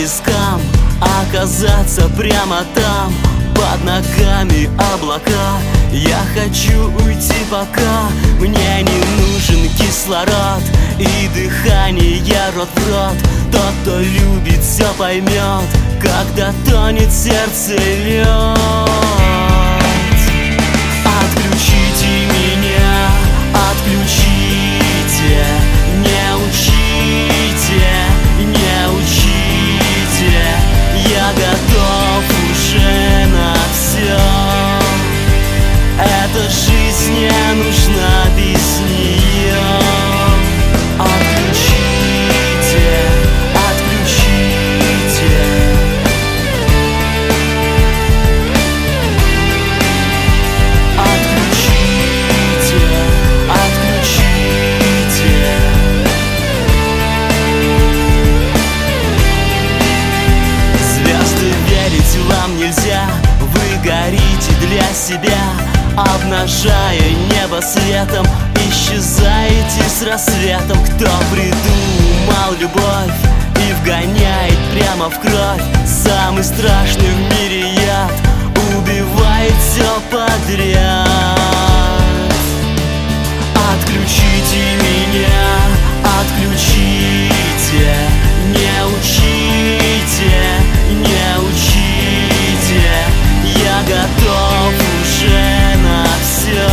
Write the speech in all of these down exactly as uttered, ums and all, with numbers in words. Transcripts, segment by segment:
пескам, оказаться прямо там, под ногами облака. Я хочу уйти, пока мне не нужен кислород и дыхание рот в рот. Тот, кто любит, все поймет, когда тонет сердце лед. Отключите меня, отключите, не учите, не учите. Я готов уже на все. Эта жизнь не нужна без нее. Отключите, отключите. Отключите, отключите. Звезды, верить вам нельзя. Вы горите для себя, обнажая небо светом. Исчезаете с рассветом. Кто придумал любовь и вгоняет прямо в кровь самый страшный в мире яд, убивает все подряд. Отключите меня, отключите, не учите, не учите. Я готов уже на все.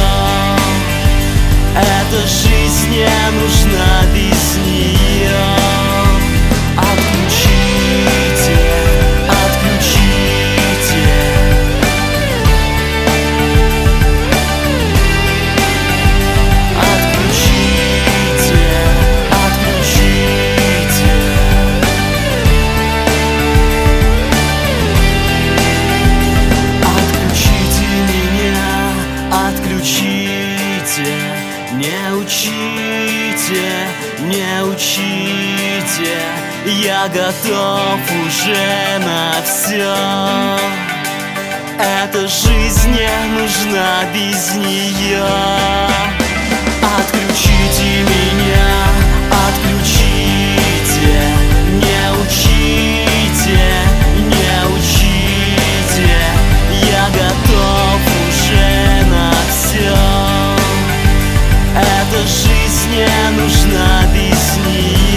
Эта жизнь не нужна без нее. Отключите, отключите. Отключите, отключите. Отключите меня, отключите. Не учите, не учите. Я готов уже на все. Эта жизнь не нужна без нее. Отключите меня, отключите. Не учите, не учите. Я готов уже на все. Эта жизнь не нужна без нее.